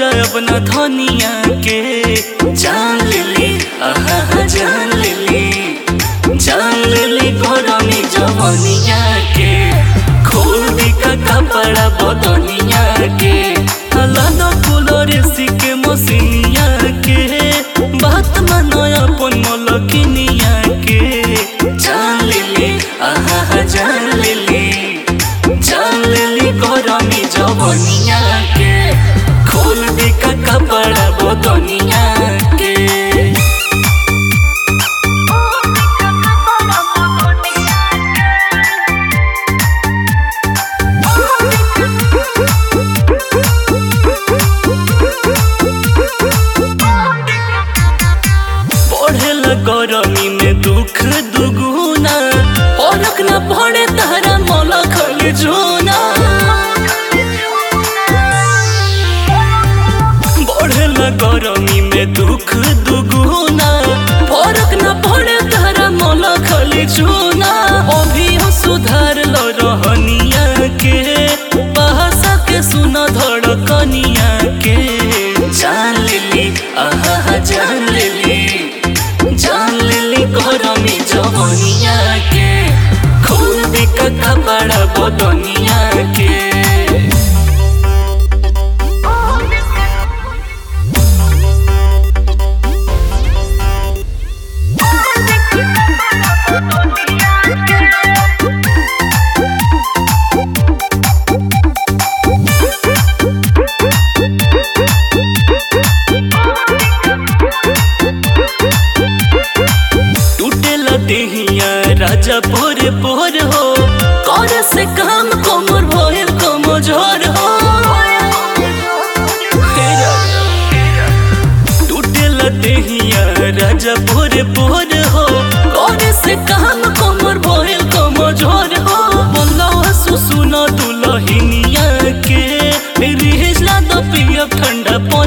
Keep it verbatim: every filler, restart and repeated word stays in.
जाए अपना धनिया के। जान लेली आहा जान लेली जान लेली घरनी जवनिया के। खोल दी का कपड़ा बदनिया के। लाना कूलर एसी के मसीनिया के। बात मानो अपन मलकिनिया के। जान लेली आहा जान लेली जान लेली घरनी जवनिया के। खोल दी का कपड़ा बदनिया के। गरमी में दुख दुगुना औरक न पड़े तारा मोला खली जोना। बढ़ेला गरमी में दुख दुगुना औरक न पड़े तारा मोला खली जोना। अभी हो सुधार लो रहनिया के। भाषा के सुना धड़कनिया के। जान लेली आहा जान लेली जान लेली घरनी जवनिया के। खोल दी का कपड़ा बदनिया के। देहिया राजा पोर पोर हो कर से काम कमर भइल कमजोर हो। टूटेला देहिया राजा पोर पोर हो कर से काम कमर भइल कमजोर हो। बोलवा सुसुना दुलहिनिया के। रिहला द पिया ठंडा